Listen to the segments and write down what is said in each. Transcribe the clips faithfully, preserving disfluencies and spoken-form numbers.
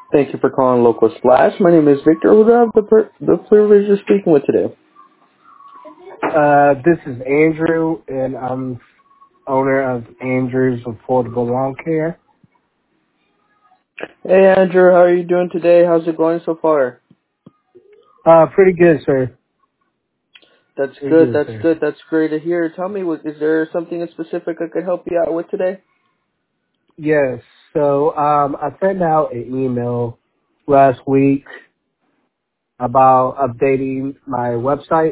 Thank you for calling Local Splash. My name is Victor. Who do I have the, per- the privilege of speaking with today? Uh, this is Andrew, and I'm owner of Andrew's Affordable Lawn Care. Hey, Andrew. How are you doing today? How's it going so far? Uh, pretty good, sir. That's Pretty good. good, That's sir. good. That's great to hear. Tell me, was- is there something in specific I could help you out with today? Yes. So, um, I sent out an email last week about updating my website,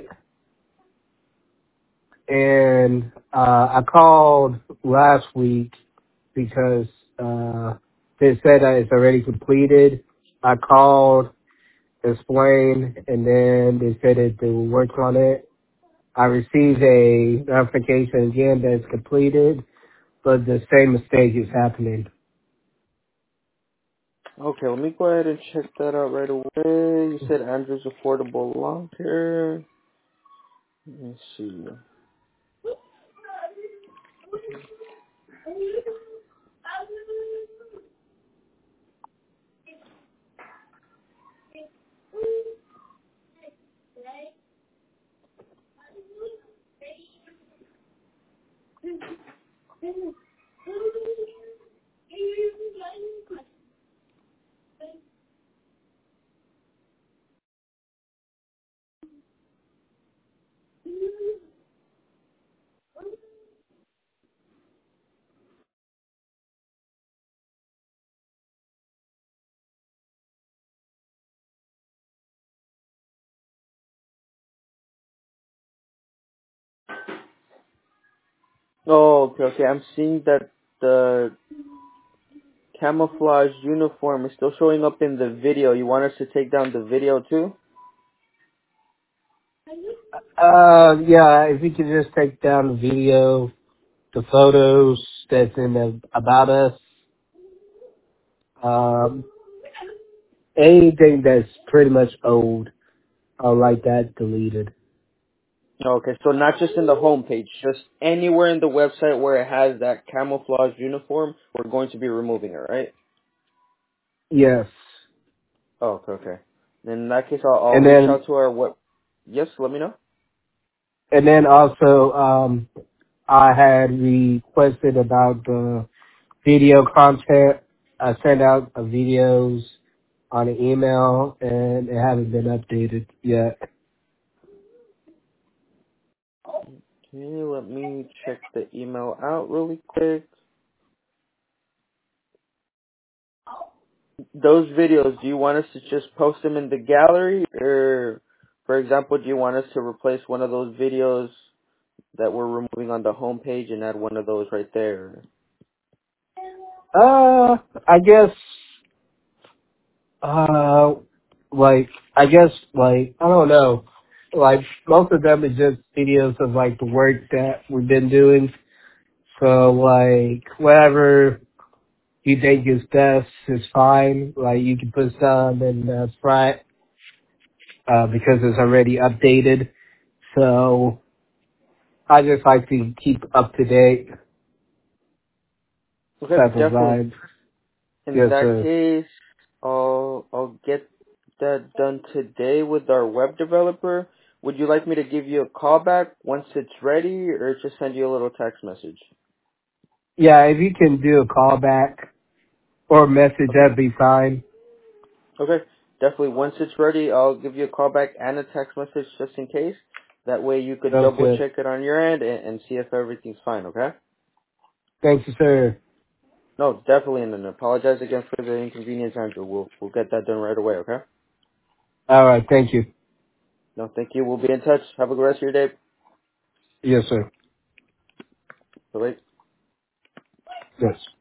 and uh, I called last week because uh, they said that it's already completed. I called, explained, and then they said that they will work on it. I received a notification again that it's completed, but the same mistake is happening. Okay, let me go ahead and check that out right away. You said Andrew's Affordable Lawn Care. Let me see. Oh, okay, okay. I'm seeing that the camouflage uniform is still showing up in the video. You want us to take down the video too? Uh, yeah, if you could just take down the video, the photos that's in the about us, um, anything that's pretty much old, I like that deleted. Okay, so not just in the homepage, just anywhere in the website where it has that camouflage uniform, we're going to be removing it, right? Yes, Oh, okay, okay. Then in that case, I'll, I'll and reach then out to our what? Yes, let me know. and then also, um, I had requested about the video content. I sent out uh, videos on an email, and it hasn't been updated yet. Okay, let me check the email out really quick. Those videos, do you want us to just post them in the gallery, or, for example, do you want us to replace one of those videos that we're removing on the homepage and add one of those right there? Uh, I guess, uh, like, I guess, like, I don't know. Like, most of them is just videos of, like, the work that we've been doing. So, like, whatever you think is best is fine. Like, you can put some in the front, uh, because it's already updated. So, I just like to keep up to date Okay, type of definitely. vibe. In Yes, that sir. case, I'll I'll get that done today with our web developer. Would you like me to give you a call back once it's ready, or just send you a little text message? Yeah, if you can do a callback or message, Okay. that'd be fine. Okay. Definitely. Once it's ready, I'll give you a call back and a text message just in case. That way you could Sounds double good. check it on your end and, and see if everything's fine. Okay. Thank you, sir. No, definitely, and then apologize again for the inconvenience, Andrew. We'll we'll get that done right away. Okay. All right. Thank you. No, thank you. We'll be in touch. Have a good rest of your day. Yes, sir. Bye. Yes.